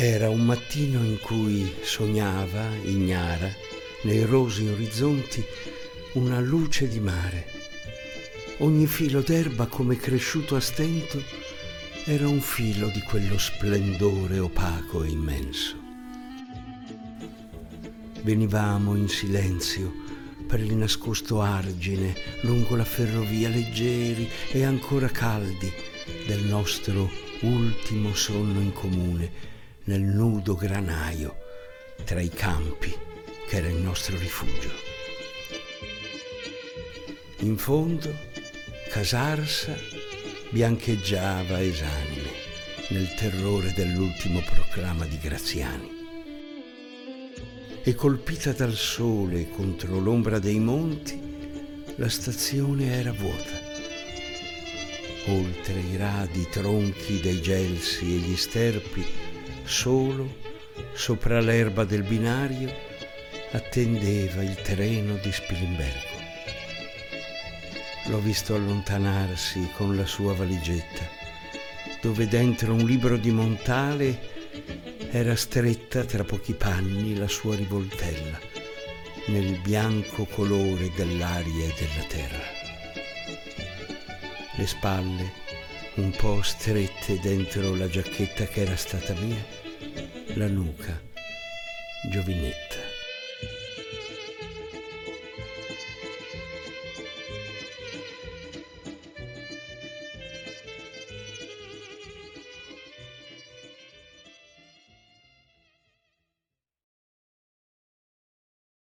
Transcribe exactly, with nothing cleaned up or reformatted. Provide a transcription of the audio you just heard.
Era un mattino in cui sognava, ignara, nei rosi orizzonti, una luce di mare. Ogni filo d'erba, come cresciuto a stento, era un filo di quello splendore opaco e immenso. Venivamo in silenzio per il nascosto argine lungo la ferrovia, leggeri e ancora caldi del nostro ultimo sonno in comune, nel nudo granaio tra i campi che era il nostro rifugio. In fondo, Casarsa biancheggiava esanime nel terrore dell'ultimo proclama di Graziani. E colpita dal sole contro l'ombra dei monti, la stazione era vuota. Oltre i radi tronchi dei gelsi e gli sterpi, solo sopra l'erba del binario attendeva il treno di Spilimbergo. L'ho visto allontanarsi con la sua valigetta, dove dentro un libro di Montale era stretta tra pochi panni la sua rivoltella, nel bianco colore dell'aria e della terra. Le spalle un po' strette dentro la giacchetta che era stata mia, la nuca giovinetta.